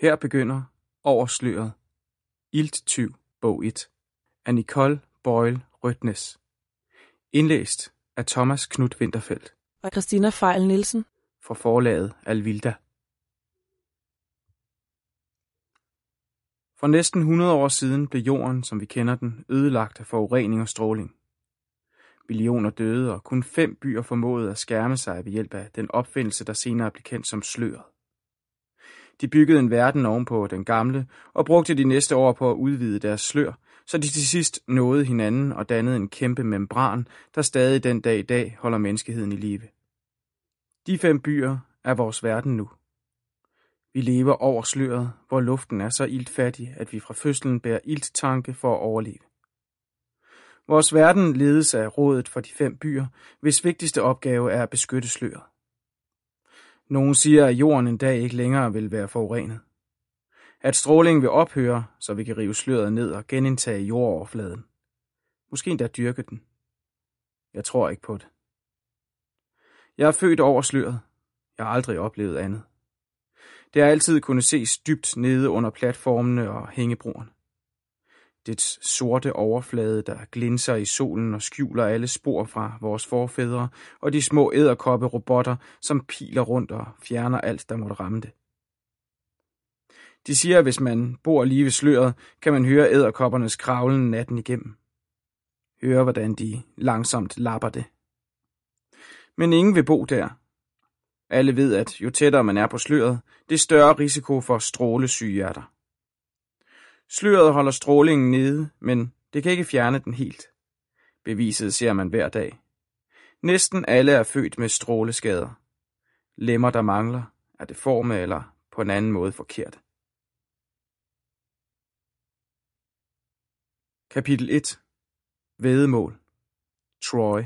Her begynder Over sløret. Ilttyv, bog 1 af Nicole Boyle Rødtnes. Indlæst af Thomas Knuth-Winterfeldt og Christina Fejl Nielsen fra forlaget Alvilda. For næsten 100 år siden blev jorden, som vi kender den, ødelagt af forurening og stråling. Millioner døde, og kun 5 byer formåede at skærme sig ved hjælp af den opfindelse, der senere blev kendt som sløret. De byggede en verden ovenpå den gamle, og brugte de næste år på at udvide deres slør, så de til sidst nåede hinanden og dannede en kæmpe membran, der stadig den dag i dag holder menneskeheden i live. De 5 byer er vores verden nu. Vi lever over sløret, hvor luften er så iltfattig, at vi fra fødslen bærer ilttanke for at overleve. Vores verden ledes af rådet for de 5 byer, hvis vigtigste opgave er at beskytte sløret. Nogle siger, at jorden en dag ikke længere vil være forurenet. At strålingen vil ophøre, så vi kan rive sløret ned og genindtage jordoverfladen. Måske endda dyrke den. Jeg tror ikke på det. Jeg er født over sløret. Jeg har aldrig oplevet andet. Det har altid kunnet ses dybt nede under platformene og hængebroerne. Dets sorte overflade, der glinser i solen og skjuler alle spor fra vores forfædre, og de små edderkoppe-robotter, som piler rundt og fjerner alt, der måtte ramme det. De siger, at hvis man bor lige ved sløret, kan man høre edderkoppernes kravlen natten igennem. Høre, hvordan de langsomt lapper det. Men ingen vil bo der. Alle ved, at jo tættere man er på sløret, det større risiko for strålesyge er der. Sløret holder strålingen nede, men det kan ikke fjerne den helt. Beviset ser man hver dag. Næsten alle er født med stråleskader. Lemmer, der mangler, er deforme eller på en anden måde forkert. Kapitel 1. Væddemål. Troy.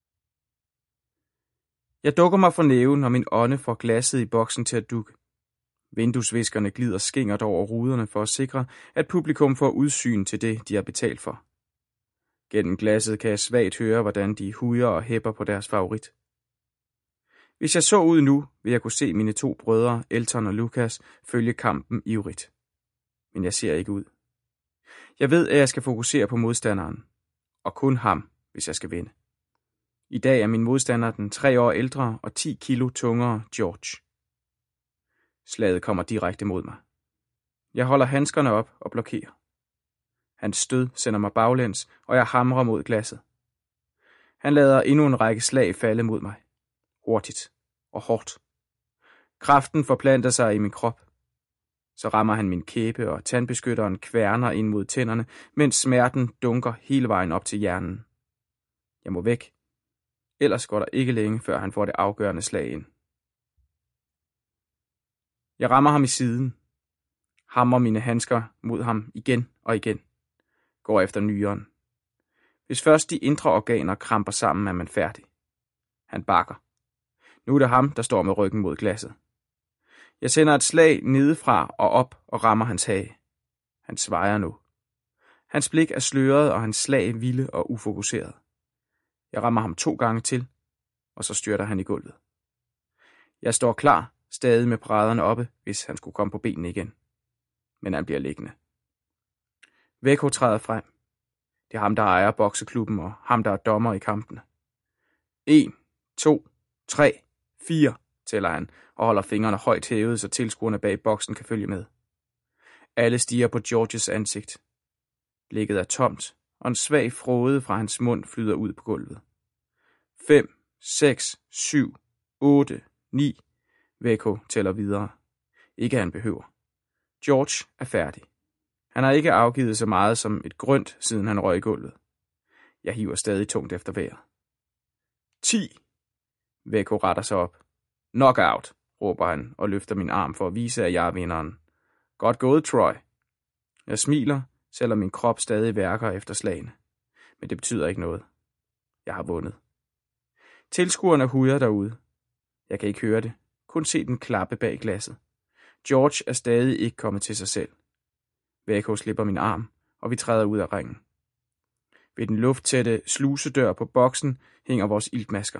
Jeg dukker mig for næven, og min ånde får glasset i boksen til at dukke. Vinduesviskerne glider skingert over ruderne for at sikre, at publikum får udsyn til det, de har betalt for. Gennem glasset kan jeg svagt høre, hvordan de hujer og hæpper på deres favorit. Hvis jeg så ud nu, vil jeg kunne se mine 2 brødre, Elton og Lucas, følge kampen ivrigt. Men jeg ser ikke ud. Jeg ved, at jeg skal fokusere på modstanderen. Og kun ham, hvis jeg skal vinde. I dag er min modstander den 3 år ældre og 10 kilo tungere George. Slaget kommer direkte mod mig. Jeg holder handskerne op og blokerer. Hans stød sender mig baglæns, og jeg hamrer mod glasset. Han lader endnu en række slag falde mod mig. Hurtigt og hårdt. Kraften forplanter sig i min krop. Så rammer han min kæbe, og tandbeskytteren kværner ind mod tænderne, mens smerten dunker hele vejen op til hjernen. Jeg må væk. Ellers går der ikke længe, før han får det afgørende slag ind. Jeg rammer ham i siden. Hamrer mine handsker mod ham igen og igen. Går efter nyren. Hvis først de indre organer kramper sammen, er man færdig. Han bakker. Nu er det ham, der står med ryggen mod glasset. Jeg sender et slag nedefra og op og rammer hans hage. Han svejer nu. Hans blik er sløret, og hans slag vilde og ufokuseret. Jeg rammer ham 2 gange til, og så styrter han i gulvet. Jeg står klar, stadig med paraderne oppe, hvis han skulle komme på benene igen. Men han bliver liggende. Veko træder frem. Det er ham, der ejer bokseklubben, og ham, der er dommer i kampene. 1, 2, 3, 4, tæller han, og holder fingrene højt hævet, så tilskuerne bag boksen kan følge med. Alle stiger på Georges ansigt. Blikket er tomt, og en svag fråde fra hans mund flyder ud på gulvet. 5, 6, 7, 8, 9. Veko tæller videre. Ikke han behøver. George er færdig. Han har ikke afgivet så meget som et grønt, siden han røg i gulvet. Jeg hiver stadig tungt efter vejret. 10. Veko retter sig op. Knockout, råber han og løfter min arm for at vise, at jeg er vinderen. Godt gået, Troy. Jeg smiler, selvom min krop stadig værker efter slagene. Men det betyder ikke noget. Jeg har vundet. Tilskuerne hujer derude. Jeg kan ikke høre det. Kun se den klappe bag glasset. George er stadig ikke kommet til sig selv. Veko slipper min arm, og vi træder ud af ringen. Ved den lufttætte slusedør på boksen hænger vores iltmasker.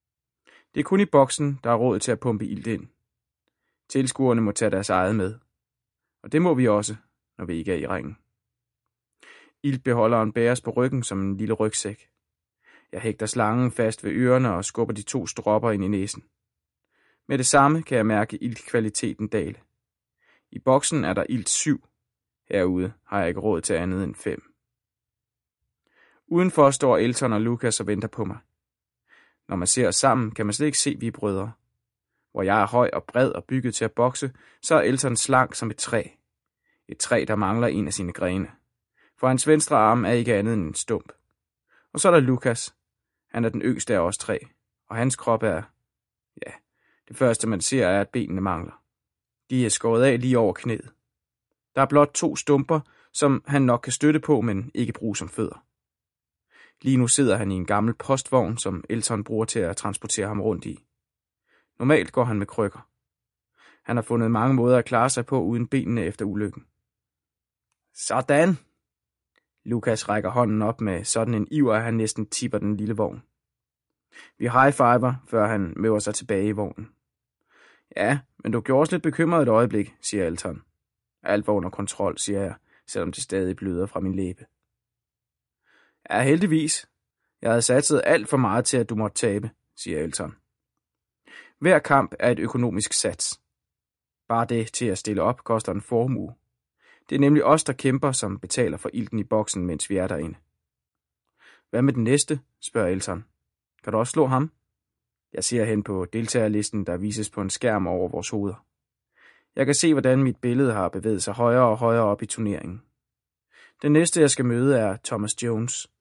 Det er kun i boksen, der er råd til at pumpe ilt ind. Tilskuerne må tage deres eget med. Og det må vi også, når vi ikke er i ringen. Iltbeholderen bæres på ryggen som en lille rygsæk. Jeg hægter slangen fast ved ørerne og skubber de 2 stropper ind i næsen. Med det samme kan jeg mærke iltkvaliteten dale. I boksen er der ilt 7. Herude har jeg ikke råd til andet end 5. Udenfor står Elton og Lucas og venter på mig. Når man ser os sammen, kan man slet ikke se, vi er brødre. Hvor jeg er høj og bred og bygget til at bokse, så er Elton slank som et træ. Et træ, der mangler en af sine grene. For hans venstre arm er ikke andet end en stump. Og så er der Lucas. Han er den yngste af os 3, og hans krop er... Ja, det første man ser er, at benene mangler. De er skåret af lige over knæet. Der er blot 2 stumper, som han nok kan støtte på, men ikke bruge som fødder. Lige nu sidder han i en gammel postvogn, som Elton bruger til at transportere ham rundt i. Normalt går han med krykker. Han har fundet mange måder at klare sig på uden benene efter ulykken. Sådan! Lucas rækker hånden op med sådan en iver, at han næsten tipper den lille vogn. Vi high-fiver, før han møver sig tilbage i vognen. Ja, men du gjorde os lidt bekymret et øjeblik, siger Elton. Alt var under kontrol, siger jeg, selvom det stadig bløder fra min læbe. Ja, heldigvis. Jeg havde satset alt for meget til, at du måtte tabe, siger Elton. Hver kamp er et økonomisk sats. Bare det til at stille op koster en formue. Det er nemlig os, der kæmper, som betaler for ilten i boksen, mens vi er derinde. Hvad med den næste, spørger Elton. Kan du også slå ham? Jeg ser hen på deltagerlisten, der vises på en skærm over vores hoveder. Jeg kan se, hvordan mit billede har bevæget sig højere og højere op i turneringen. Den næste, jeg skal møde, er Thomas Jones.